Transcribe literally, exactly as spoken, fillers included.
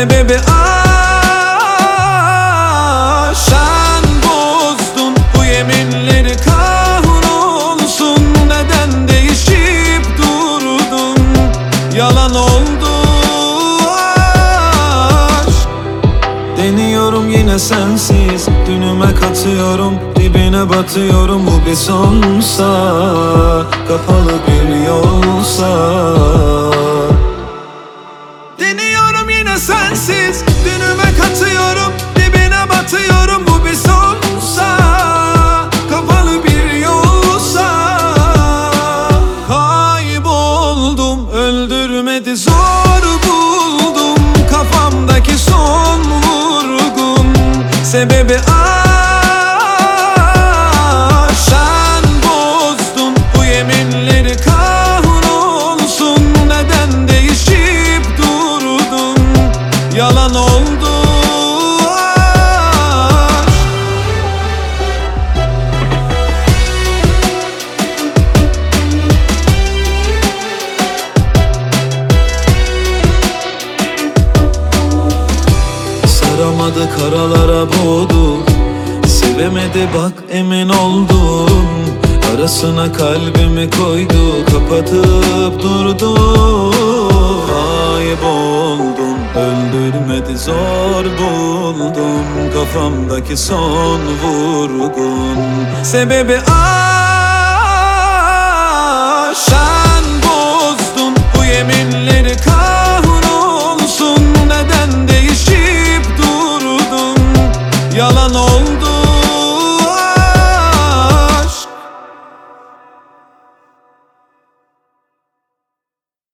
Sebebi aşk, sen bozdun bu yeminleri, kahrolsun. Neden değişip durdun? Yalan oldu aşk. Deniyorum yine sensiz, dünüme katıyorum, dibine batıyorum. Bu bir sonsa, kapalı bir yolsa. Deniyorum yine sensiz, dünüme katıyorum, dibine batıyorum. Bu bir sonsa, kapalı bir yolsa. Kayboldum, öldürmedi, zor buldum kafamdaki son vurgun. Sebebi aşk, sen bozdun bu yeminleri, kahrolsun. Neden değişip durdun? Yalan oldu aşk. Saramadı, karalara boğdu, sevemedi bak emin oldum. Arasına kalbimi koydu, kapatıp durdu. Kayboldum, öldürmedi, zor buldum kafamdaki son vurgun. Sebebi aşk, sen bozdun bu yeminleri, kahrolsun. Neden değişip durdun? Yalan oldu